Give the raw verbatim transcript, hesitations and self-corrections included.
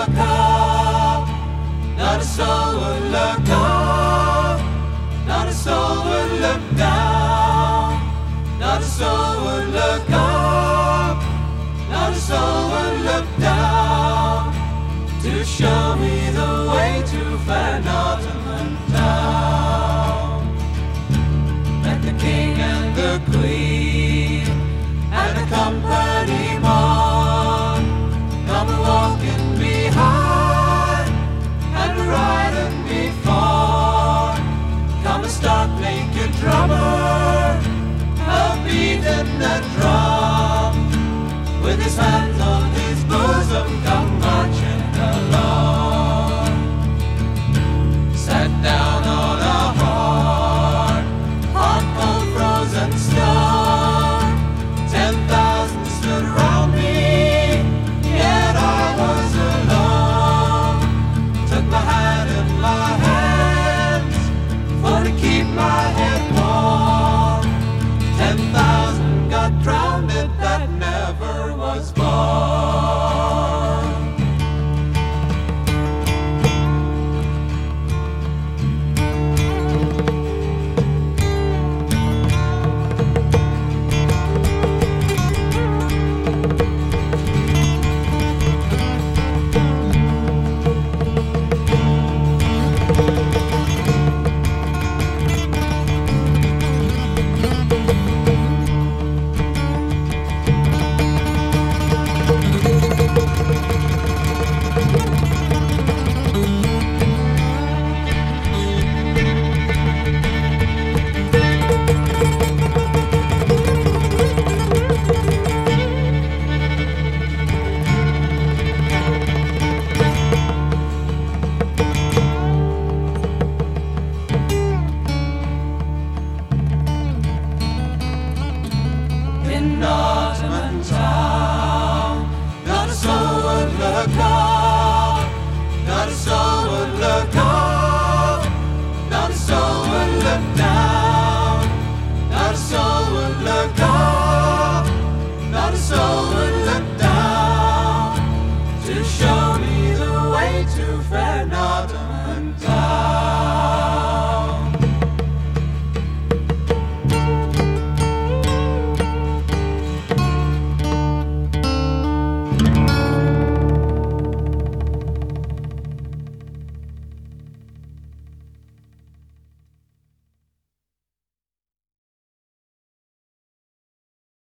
look up, not a soul would look up, not a soul would look down, not a soul would look up, not a soul would look down, to show me the way to Van Ottoman Town. Met the king and the queen and a company man, come a walking behind and a riding before, come a stark naked drummer, a beating the drum, with his hands on his bosom, come marching along. Sat down on a hard, hot cold frozen stone. Ten thousand stood round me, yet I was alone. Took my hand in my hands, for to keep my head warm. Ten thousand got drowned, that never was born.